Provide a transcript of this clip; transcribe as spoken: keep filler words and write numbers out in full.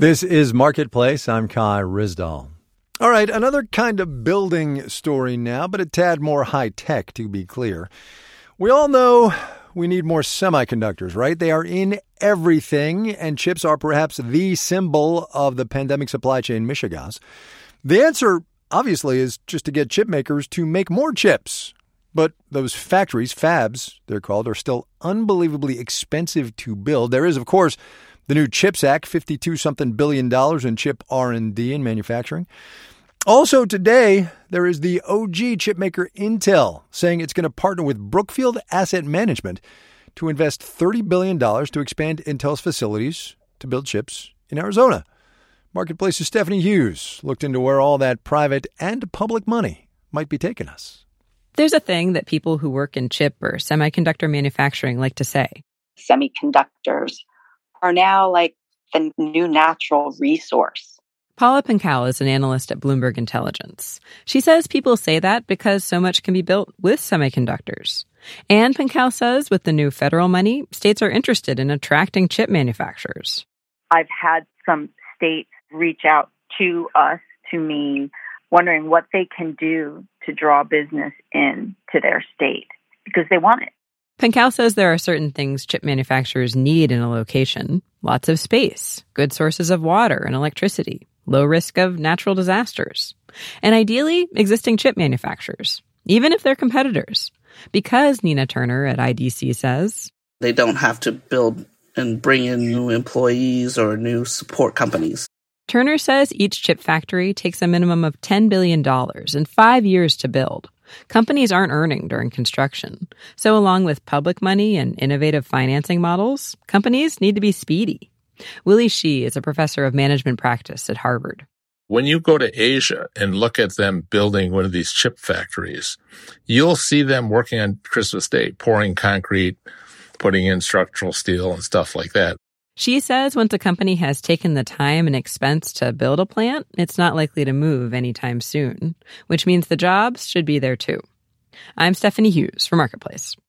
This is Marketplace. I'm Kai Ryssdal. All right, another kind of building story now, but a tad more high-tech, to be clear. We all know we need more semiconductors, right? They are in everything, and chips are perhaps the symbol of the pandemic supply chain mishegas. The answer, obviously, is just to get chip makers to make more chips. But those factories, fabs, they're called, are still unbelievably expensive to build. There is, of course, the new CHIPS Act, fifty-two something billion dollars in chip R and D and manufacturing. Also today, there is the O G chipmaker Intel saying it's going to partner with Brookfield Asset Management to invest thirty billion dollars to expand Intel's facilities to build chips in Arizona. Marketplace's Stephanie Hughes looked into where all that private and public money might be taking us. There's a thing that people who work in chip or semiconductor manufacturing like to say. Semiconductors are now like the new natural resource. Paula Pincal is an analyst at Bloomberg Intelligence. She says people say that because so much can be built with semiconductors. And Pincal says with the new federal money, states are interested in attracting chip manufacturers. I've had some states reach out to us, to me, wondering what they can do to draw business in to their state because they want it. Pincal says there are certain things chip manufacturers need in a location. Lots of space, good sources of water and electricity, low risk of natural disasters, and ideally existing chip manufacturers, even if they're competitors. Because Nina Turner at I D C says, they don't have to build and bring in new employees or new support companies. Turner says each chip factory takes a minimum of ten billion dollars and five years to build. Companies aren't earning during construction. So along with public money and innovative financing models, companies need to be speedy. Willie Shih is a professor of management practice at Harvard. When you go to Asia and look at them building one of these chip factories, you'll see them working on Christmas Day, pouring concrete, putting in structural steel and stuff like that. She says once a company has taken the time and expense to build a plant, it's not likely to move anytime soon, which means the jobs should be there too. I'm Stephanie Hughes for Marketplace.